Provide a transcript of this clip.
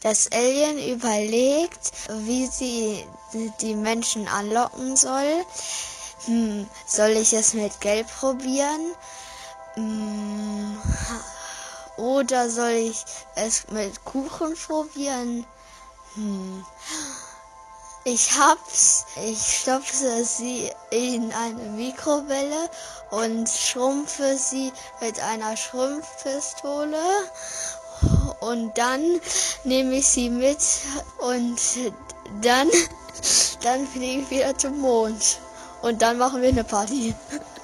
Das Alien überlegt, wie sie die Menschen anlocken soll. Soll ich es mit Geld probieren? Oder soll ich es mit Kuchen probieren? Ich stopfe sie in eine Mikrowelle und schrumpfe sie mit einer Schrumpfpistole. Und dann nehme ich sie mit und dann fliege ich wieder zum Mond. Und dann machen wir eine Party.